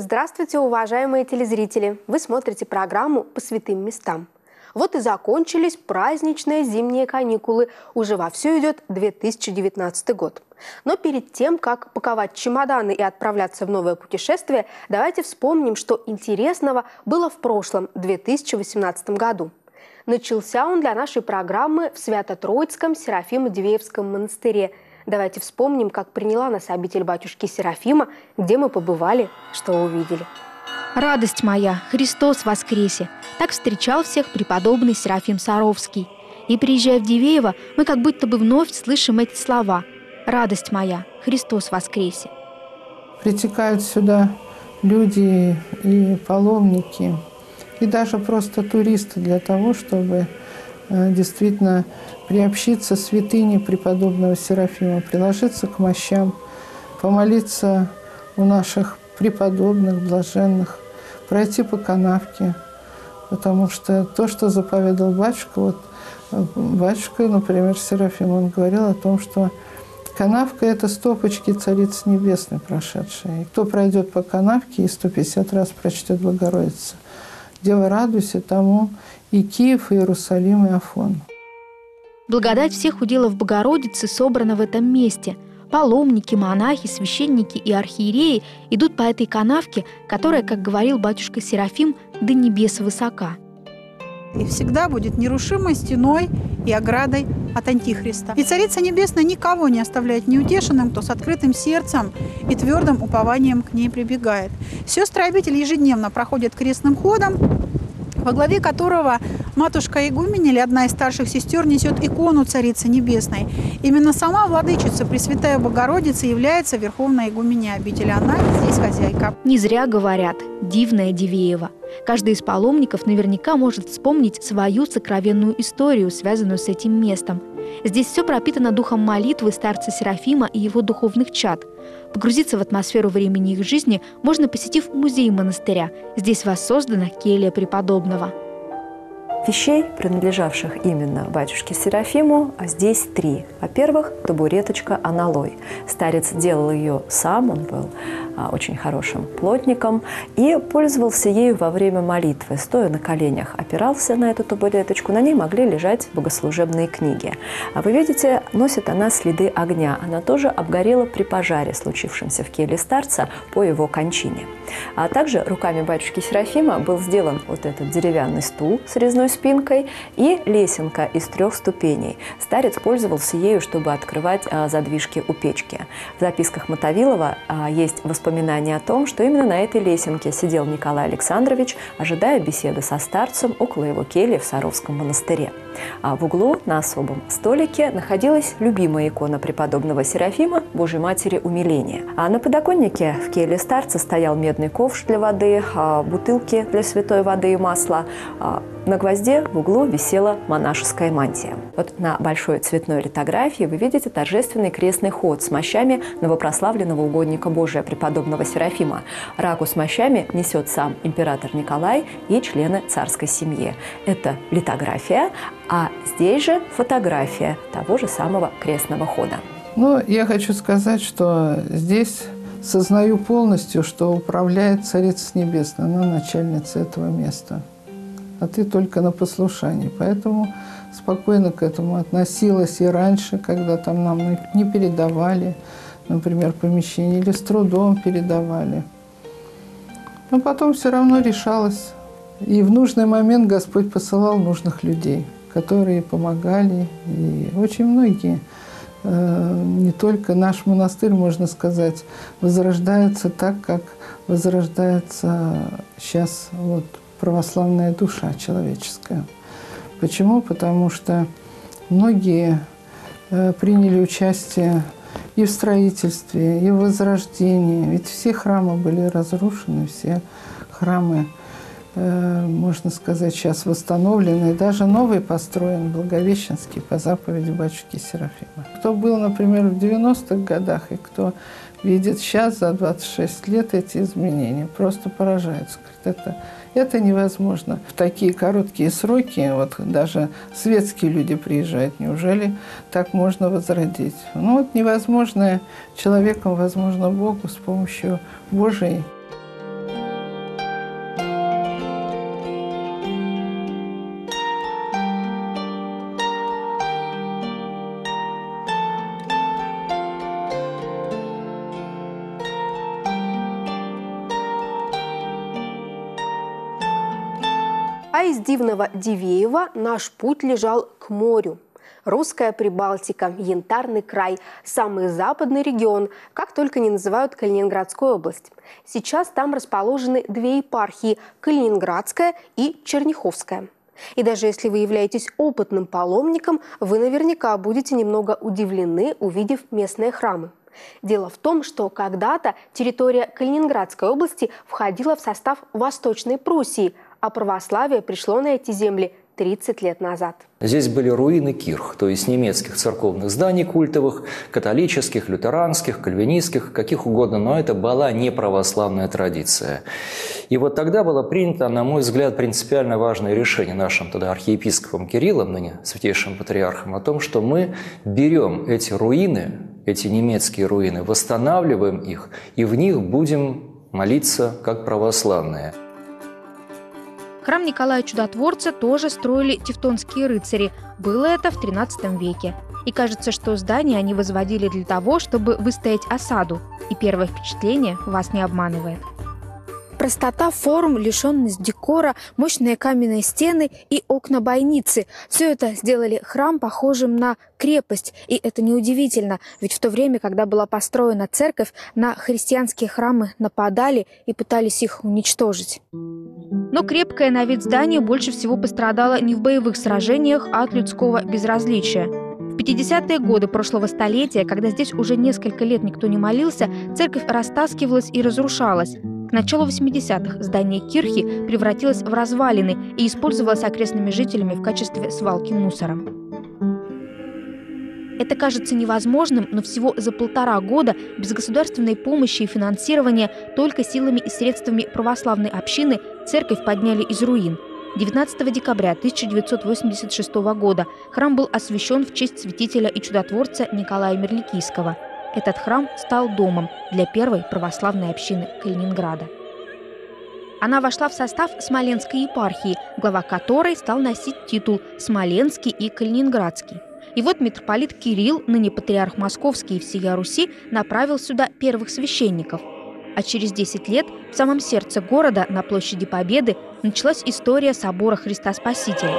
Здравствуйте, уважаемые телезрители! Вы смотрите программу «По святым местам». Вот и закончились праздничные зимние каникулы. Уже вовсю идет 2019 год. Но перед тем, как паковать чемоданы и отправляться в новое путешествие, давайте вспомним, что интересного было в прошлом 2018 году. Начался он для нашей программы в Свято-Троицком Серафимо-Дивеевском монастыре. Давайте вспомним, как приняла нас обитель батюшки Серафима, где мы побывали, что увидели. «Радость моя, Христос воскресе!» Так встречал всех преподобный Серафим Саровский. И, приезжая в Дивеево, мы как будто бы вновь слышим эти слова: «Радость моя, Христос воскресе!» Притекают сюда люди и паломники, и даже просто туристы для того, чтобы действительно приобщиться святыне преподобного Серафима, приложиться к мощам, помолиться у наших преподобных, блаженных, пройти по канавке, потому что то, что заповедал батюшка, батюшка, например, Серафим, он говорил о том, что канавка – это стопочки Царицы Небесной прошедшие. И кто пройдет по канавке и 150 раз прочтет Богородица, Дева, радуйся, тому и Киев, и Иерусалим, и Афон. Благодать всех уделов Богородицы собрана в этом месте. Паломники, монахи, священники и архиереи идут по этой канавке, которая, как говорил батюшка Серафим, до небес высока. И всегда будет нерушимой стеной и оградой от Антихриста. И Царица Небесная никого не оставляет неутешенным, кто с открытым сердцем и твердым упованием к ней прибегает. Сестры обители ежедневно проходят крестным ходом, во главе которого матушка игуменя или одна из старших сестер несет икону Царицы Небесной. Именно сама владычица Пресвятая Богородица является верховной игуменей обители. Она здесь хозяйка. Не зря говорят «дивное Дивеево». Каждый из паломников наверняка может вспомнить свою сокровенную историю, связанную с этим местом. Здесь все пропитано духом молитвы старца Серафима и его духовных чад. Погрузиться в атмосферу времени их жизни можно, посетив музей монастыря. Здесь воссоздана келья преподобного. Вещей, принадлежавших именно батюшке Серафиму, здесь 3. Во-первых, табуреточка аналой. Старец делал ее сам, он был очень хорошим плотником и пользовался ею во время молитвы. Стоя на коленях, опирался на эту табуреточку, на ней могли лежать богослужебные книги. А вы видите, носит она следы огня. Она тоже обгорела при пожаре, случившемся в келье старца по его кончине. А также руками батюшки Серафима был сделан вот этот деревянный стул с резной спинкой и лесенка из 3 ступеней. Старец пользовался ею, чтобы открывать задвижки у печки. В записках Мотовилова есть воспоминания о том, что именно на этой лесенке сидел Николай Александрович, ожидая беседы со старцем около его кельи в Саровском монастыре. А в углу на особом столике находилась любимая икона преподобного Серафима Божьей Матери Умиления. А на подоконнике в келье старца стоял медный ковш для воды, бутылки для святой воды и масла. На гвозде в углу висела монашеская мантия. Вот на большой цветной литографии вы видите торжественный крестный ход с мощами новопрославленного угодника Божия преподобного Серафима. Раку с мощами несет сам император Николай и члены царской семьи. Это литография, а здесь же фотография того же самого крестного хода. Я хочу сказать, что здесь сознаю полностью, что управляет Царица Небесная, она начальница этого места. А ты только на послушании. Поэтому спокойно к этому относилась и раньше, когда там нам не передавали, например, помещение, или с трудом передавали. Но потом все равно решалось. И в нужный момент Господь посылал нужных людей, которые помогали. И очень многие, не только наш монастырь, можно сказать, возрождается так, как возрождается сейчас православная душа человеческая. Почему? Потому что многие приняли участие и в строительстве, и в возрождении. Ведь все храмы были разрушены, все храмы, можно сказать, сейчас восстановлены. И даже новый построен, Благовещенский, по заповеди батюшки Серафима. Кто был, например, в 90-х годах, и кто видит сейчас за 26 лет эти изменения, просто поражается. Говорит, это невозможно. В такие короткие сроки, даже светские люди приезжают, неужели так можно возродить? Невозможное человеком возможно Богу с помощью Божией. А из дивного Дивеева наш путь лежал к морю. Русская Прибалтика, Янтарный край, самый западный регион, как только не называют Калининградскую область. Сейчас там расположены две епархии – Калининградская и Черняховская. И даже если вы являетесь опытным паломником, вы наверняка будете немного удивлены, увидев местные храмы. Дело в том, что когда-то территория Калининградской области входила в состав Восточной Пруссии, а православие пришло на эти земли 30 лет назад. Здесь были руины кирх, то есть немецких церковных зданий культовых, католических, лютеранских, кальвинистских, каких угодно, но это была не православная традиция. И вот тогда было принято, на мой взгляд, принципиально важное решение нашим тогда архиепископом Кириллом, ныне святейшим патриархом, о том, что мы берем эти руины, эти немецкие руины, восстанавливаем их и в них будем молиться как православные. Храм Николая Чудотворца тоже строили тевтонские рыцари. Было это в XIII веке. И кажется, что здание они возводили для того, чтобы выстоять осаду. И первое впечатление вас не обманывает. Простота форм, лишенность декора, мощные каменные стены и окна-бойницы – все это сделали храм похожим на крепость. И это неудивительно, ведь в то время, когда была построена церковь, на христианские храмы нападали и пытались их уничтожить. Но крепкое на вид здание больше всего пострадало не в боевых сражениях, а от людского безразличия. В 50-е годы прошлого столетия, когда здесь уже несколько лет никто не молился, церковь растаскивалась и разрушалась. К началу 80-х здание кирхи превратилось в развалины и использовалось окрестными жителями в качестве свалки мусора. Это кажется невозможным, но всего за 1,5 года без государственной помощи и финансирования только силами и средствами православной общины церковь подняли из руин. 19 декабря 1986 года храм был освящен в честь святителя и чудотворца Николая Мерликийского. Этот храм стал домом для первой православной общины Калининграда. Она вошла в состав Смоленской епархии, глава которой стал носить титул «Смоленский» и «Калининградский». И вот митрополит Кирилл, ныне патриарх Московский и всея Руси, направил сюда первых священников. А через 10 лет в самом сердце города, на площади Победы, началась история собора Христа Спасителя.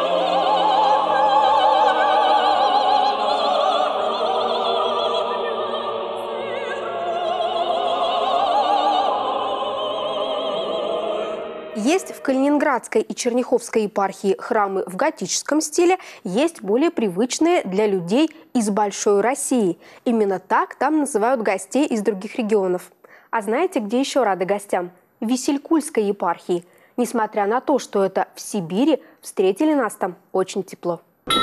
Есть в Калининградской и Черняховской епархии храмы в готическом стиле, есть более привычные для людей из Большой России. Именно так там называют гостей из других регионов. А знаете, где еще рады гостям? В Висилькульской епархии. Несмотря на то, что это в Сибири, встретили нас там очень тепло.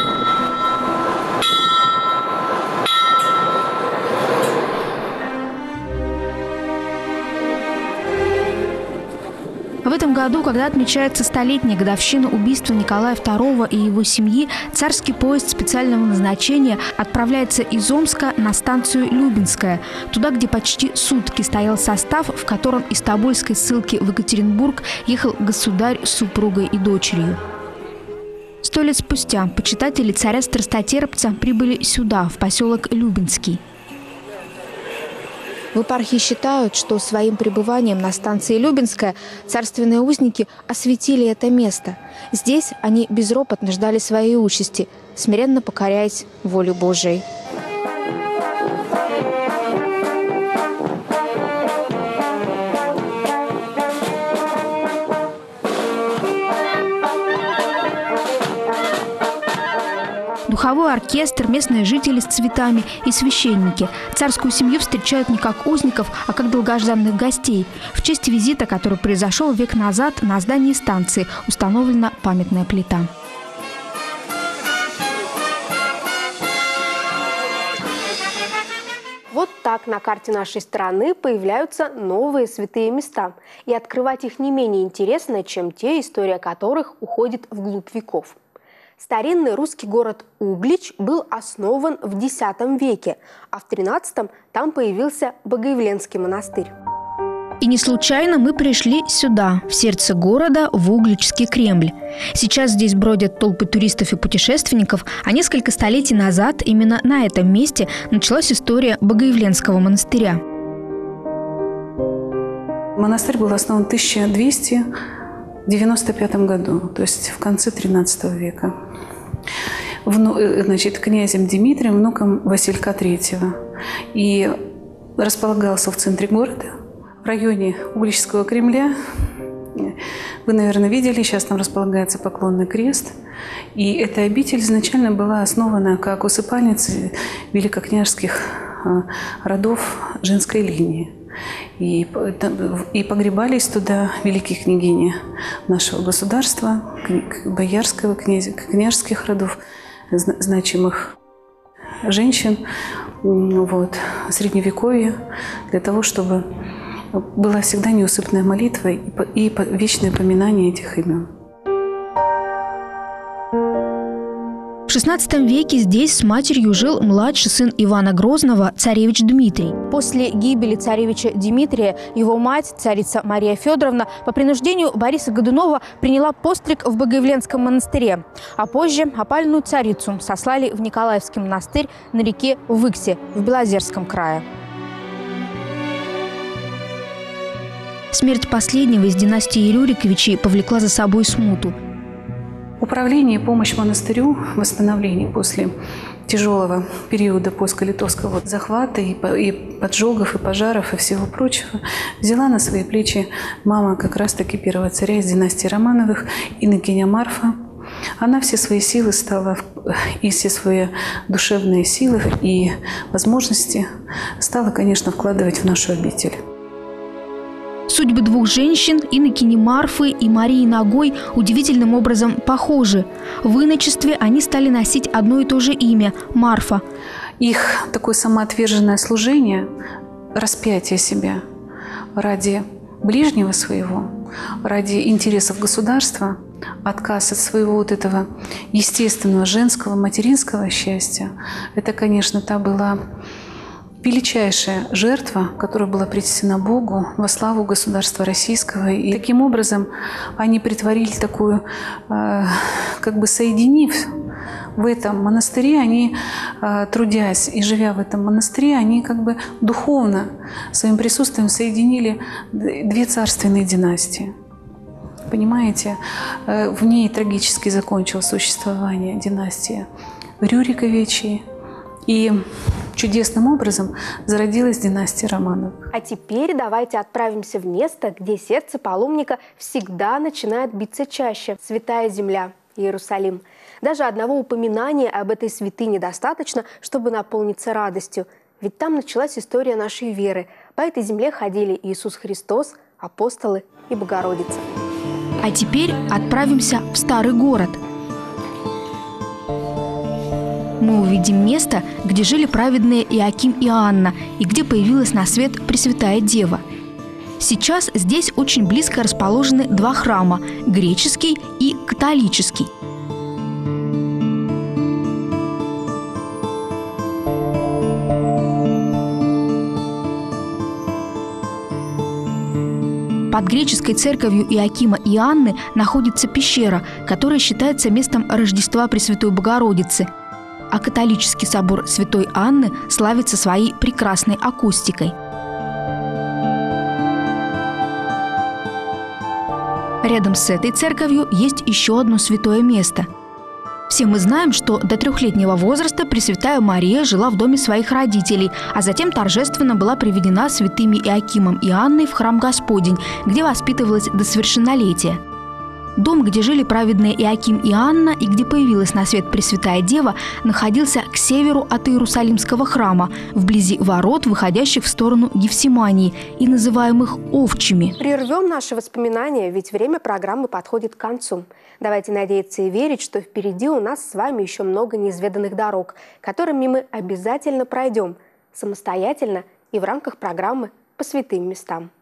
В этом году, когда отмечается 100-летняя годовщина убийства Николая II и его семьи, царский поезд специального назначения отправляется из Омска на станцию Любинская, туда, где почти сутки стоял состав, в котором из Тобольской ссылки в Екатеринбург ехал государь с супругой и дочерью. 100 лет спустя почитатели царя-страстотерпца прибыли сюда, в поселок Любинский. В епархии считают, что своим пребыванием на станции Любинская царственные узники осветили это место. Здесь они безропотно ждали своей участи, смиренно покоряясь воле Божией. Духовой оркестр, местные жители с цветами и священники. Царскую семью встречают не как узников, а как долгожданных гостей. В честь визита, который произошел век назад, на здании станции установлена памятная плита. Вот так на карте нашей страны появляются новые святые места. И открывать их не менее интересно, чем те, история которых уходит вглубь веков. Старинный русский город Углич был основан в X веке, а в XIII там появился Богоявленский монастырь. И не случайно мы пришли сюда, в сердце города, в Угличский Кремль. Сейчас здесь бродят толпы туристов и путешественников, а несколько столетий назад именно на этом месте началась история Богоявленского монастыря. Монастырь был основан в 1200 в 95 году, то есть в конце XIII века. Значит, князем Дмитрием, внуком Василька III. И располагался в центре города, в районе Угличского Кремля. Вы, наверное, видели, сейчас там располагается поклонный крест. И эта обитель изначально была основана как усыпальница великокняжеских родов женской линии. И погребались туда великие княгини нашего государства, боярского, княжеских родов, значимых женщин Средневековья, для того, чтобы была всегда неусыпная молитва и вечное поминание этих имен. В XVI веке здесь с матерью жил младший сын Ивана Грозного, царевич Дмитрий. После гибели царевича Дмитрия его мать, царица Мария Федоровна, по принуждению Бориса Годунова приняла постриг в Богоявленском монастыре. А позже опальную царицу сослали в Николаевский монастырь на реке Выксе в Белозерском крае. Смерть последнего из династии Рюриковичей повлекла за собой смуту. Управление и помощь монастырю в восстановлении после тяжелого периода польско-литовского захвата и поджогов, и пожаров, и всего прочего взяла на свои плечи мама как раз-таки первого царя из династии Романовых, инокиня Марфа. Она все свои силы и все свои душевные силы и возможности стала, конечно, вкладывать в нашу обитель. Судьбы двух женщин, инокини Марфы и Марии Ногой, удивительным образом похожи. В иночестве они стали носить одно и то же имя – Марфа. Их такое самоотверженное служение, распятие себя ради ближнего своего, ради интересов государства, отказ от своего вот этого естественного женского, материнского счастья – это, конечно, та была величайшая жертва, которая была принесена Богу во славу государства российского. И таким образом они притворили такую, как бы соединив в этом монастыре, они, трудясь и живя в этом монастыре, они как бы духовно своим присутствием соединили две царственные династии. Понимаете, в ней трагически закончилось существование династии Рюриковичей. И чудесным образом зародилась династия Романовых. А теперь давайте отправимся в место, где сердце паломника всегда начинает биться чаще – Святая Земля, Иерусалим. Даже одного упоминания об этой святыне достаточно, чтобы наполниться радостью. Ведь там началась история нашей веры. По этой земле ходили Иисус Христос, апостолы и Богородица. А теперь отправимся в старый город. Мы увидим место, где жили праведные Иоаким и Анна, и где появилась на свет Пресвятая Дева. Сейчас здесь очень близко расположены два храма – греческий и католический. Под греческой церковью Иоакима и Анны находится пещера, которая считается местом Рождества Пресвятой Богородицы. А католический собор Святой Анны славится своей прекрасной акустикой. Рядом с этой церковью есть еще одно святое место. Все мы знаем, что до 3-летнего возраста Пресвятая Мария жила в доме своих родителей, а затем торжественно была приведена святыми Иоакимом и Анной в храм Господень, где воспитывалась до совершеннолетия. Дом, где жили праведные Иоаким и Анна и где появилась на свет Пресвятая Дева, находился к северу от Иерусалимского храма, вблизи ворот, выходящих в сторону Гефсимании и называемых Овчими. Прервем наши воспоминания, ведь время программы подходит к концу. Давайте надеяться и верить, что впереди у нас с вами еще много неизведанных дорог, которыми мы обязательно пройдем самостоятельно и в рамках программы «По святым местам».